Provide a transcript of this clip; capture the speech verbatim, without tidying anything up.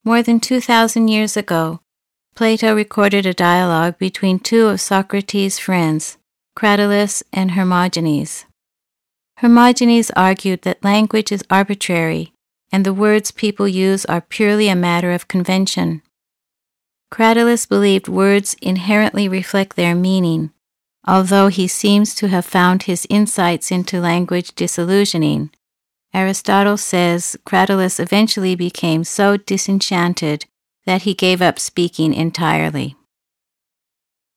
More than two thousand years ago, Plato recorded a dialogue between two of Socrates' friends, Cratylus and Hermogenes. Hermogenes argued that language is arbitrary and the words people use are purely a matter of convention. Cratylus believed words inherently reflect their meaning, although he seems to have found his insights into language disillusioning. Aristotle says Cratylus eventually became so disenchanted that he gave up speaking entirely.